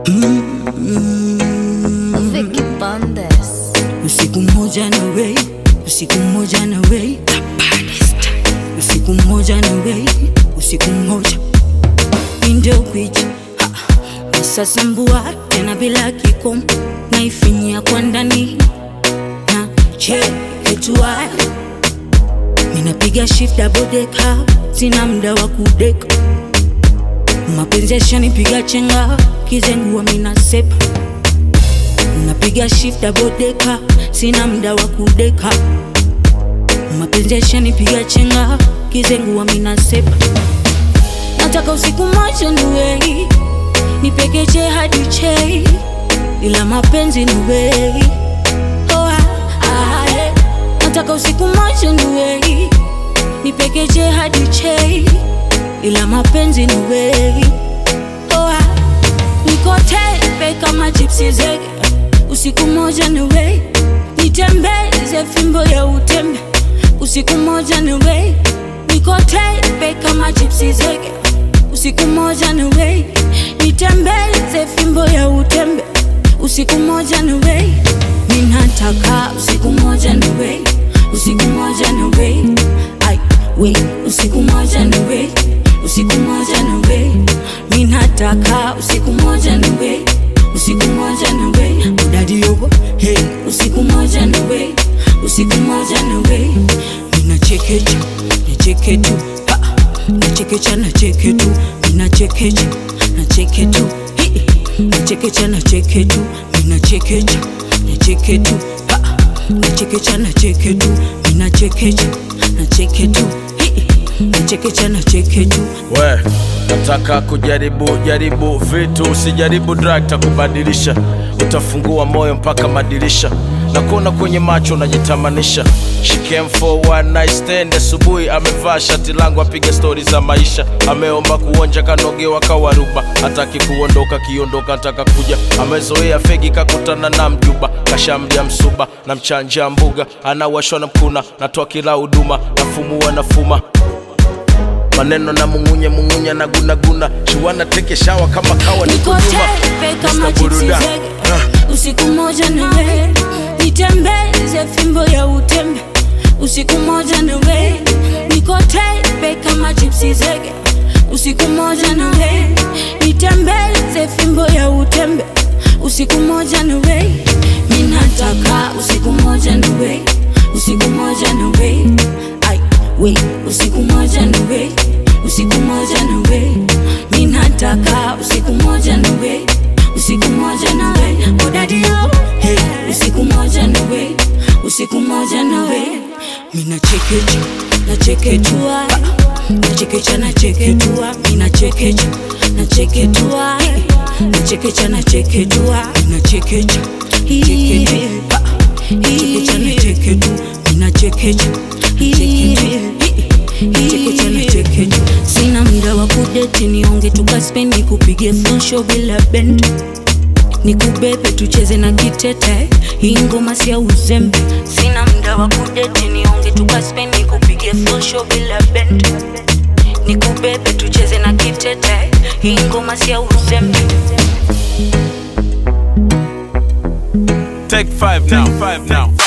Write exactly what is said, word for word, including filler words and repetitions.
Mm-hmm. Vicky Bandes. Usiku mmoja na wewe, usiku mmoja na wewe, usiku mmoja na wewe, usiku mmoja ndio kuicha sasa mbua tena bila kikomo naifinyia kwa ndani na che etua ninapiga shift double decker sina muda wa kudeka mapenzi yashanipiga chenga kizengua mina sepa napiga shift double decker sina muda wa kudeka mapenzi yashanipiga chenga kizengua mina sepa nataka usiku mmoja niwe nipekeche hadi chei ila mapenzi niwe oh ah, ah eh. Nataka usiku mmoja niwe nipekeche hadi chei ila mapenzi niwe oh ah. Niko tepe kama gypsy zege usiku mmoja niwe nitembeze fimbo ya utembe usiku mmoja niwe niko tepe kama gypsy zege usiku mmoja niwe nitembeze fimbo ya utembe usiku mmoja niwe ninataka usiku mmoja niwe usiku mmoja niwe ai we usiku mmoja niwe usiku mmoja niwe ninataka usiku mmoja niwe usiku mmoja niwe udadi yogo hey usiku mmoja niwe usiku mmoja niwe ninachekecha nicheke tu nachekecha nacheke tu ninachekecha nacheke tu nachekecha nacheke tu ninachekecha nacheke tu nachekecha nacheke tu ninachekecha nacheke tu nachekecha nacheke tu. We nataka kujaribu jaribu vitu, usijaribu drug takubadilisha, utafungua moyo mpaka madirisha na kuona kwenye macho unajitamanisha. She came for one night stand, asubuhi amevaa shati langu apiga story za maisha, ameomba kuonja kanogewa kawaruba, hataki kuondoka kiondoka nataka kuja, amezoea fegi kakutana na mjuba, kashamdia msuba na mchanja mbuga, anawashwa na mkuna natoa kila huduma, nafumua nafuma maneno na mungunye mungunye na guna guna, she wanna take a shower kama kawa niko nyuma kama gypsy zege usiku mmoja niwe nitembeze fimbo ya utembe usiku mmoja niwe niko tepe kama gypsy zege usiku mmoja niwe nitembeze fimbo ya utembe usiku mmoja niwe ninataka usiku mmoja niwe usiku mmoja niwe ai we usiku mmoja niwe usiku mmoja niwe ninataka usiku mmoja niwe usiku mmoja niwe odadi yo hey usiku mmoja niwe usiku mmoja niwe mina chekecha na cheketua na chekecha na cheketua mina chekecha na cheketua na chekecha na cheketua mina chekecha cheketua chekecha na cheketu mina chekecha chekecha na cheketu. Sina muda wa kudeti nionge tukaspendi kupige full show bila bend nikubebe tucheze na kitete hii ngoma si ya uzembe. Sina muda wa kudeti nionge tukaspendi kupige full show bila bend nikubebe tucheze na kitete hii ngoma si ya uzembe. Take five now, five now.